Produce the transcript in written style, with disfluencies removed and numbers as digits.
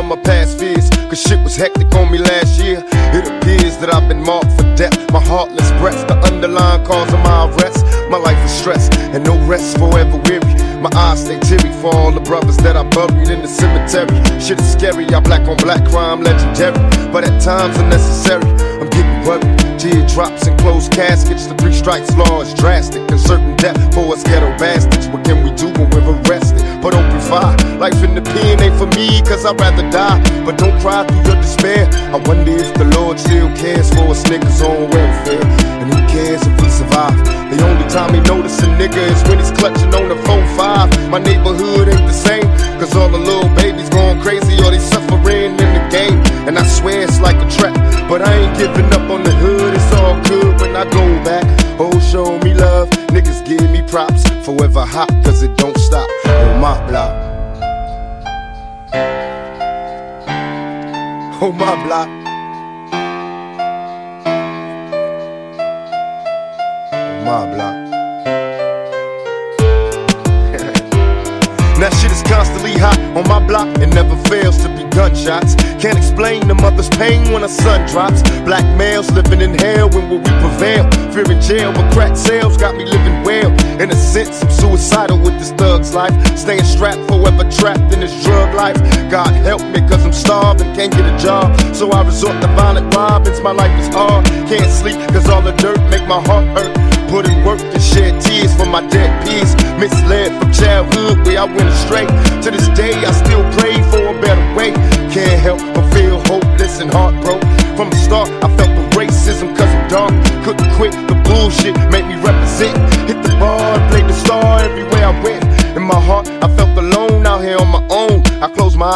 my past fears, cause shit was hectic on me last year. It appears that I've been marked for death. My heartless breaths, the underlying cause of my arrest. My life is stress and no rest, forever weary. My eyes stay teary for all the brothers that I buried in the cemetery. Shit is scary, I black on black crime legendary, but at times unnecessary. I'm getting worried. Teardrops and closed caskets. The 3 strikes law is drastic and certain death for us ghetto bastards. What can we do when we're arrested? But open fire. Life in the pen ain't for me, cause I'd rather die. But don't cry through your despair. I wonder if the Lord still cares for us niggas on welfare. And who cares if we survive? The only time he notice a nigga is when he's clutching on the 4-5. My neighborhood ain't the same, cause all the little babies going crazy or they suffering in the game. And I swear it's like a trap, but I ain't giving up on the hood. It's all good when I go back. Oh, show me love, niggas give me props. Forever hot, cause it don't stop on my block. On my block. On my block. That shit is constantly hot on my block. It never fails to be gunshots. Can't explain the mother's pain when the sun drops. Black males living in hell, when will we prevail? Fear in jail, but crack sales got me living well. In a sense, I'm suicidal with this thug's life. Staying strapped, forever trapped in this drug life. God help me, cause I'm starved and can't get a job. So I resort to violent robins, my life is hard. Can't sleep, cause all the dirt make my heart hurt. Put in work and shed tears for my dead peers. Misled from childhood where I went astray. To this day I still pray for a better way. Can't help but feel hopeless and heartbroken. From the start I felt the racism cause I'm dark. Couldn't quit the bullshit, make